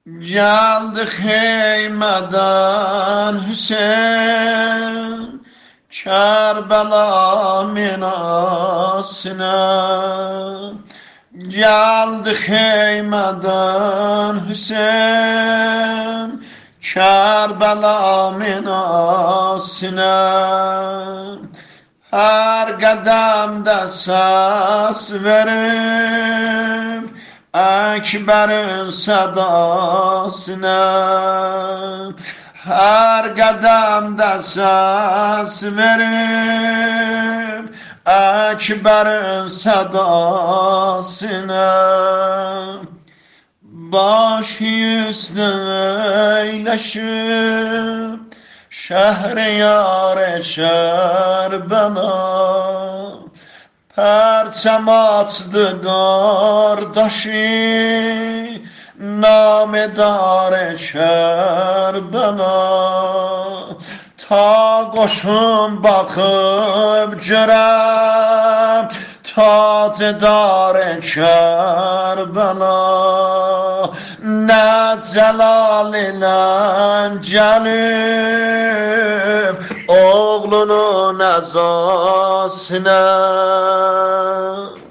Geldi heymeden Hüseyin Kerbela minasine. Geldi heymeden Hüseyin Kerbela minasine. Her qədəmdə səs verib Ekber'in sedasına. Her qədəmdə səs verib Ekber'in sedasına. Başı üstə eyləşib Şəhriyar Kərbela. Perçem açdı qardaşı Namedar Kərbela. Ta qoşun baxıb görəm Tacdar Kərbela. Nə cəlal ilə gəlib Oğlunun əzasına.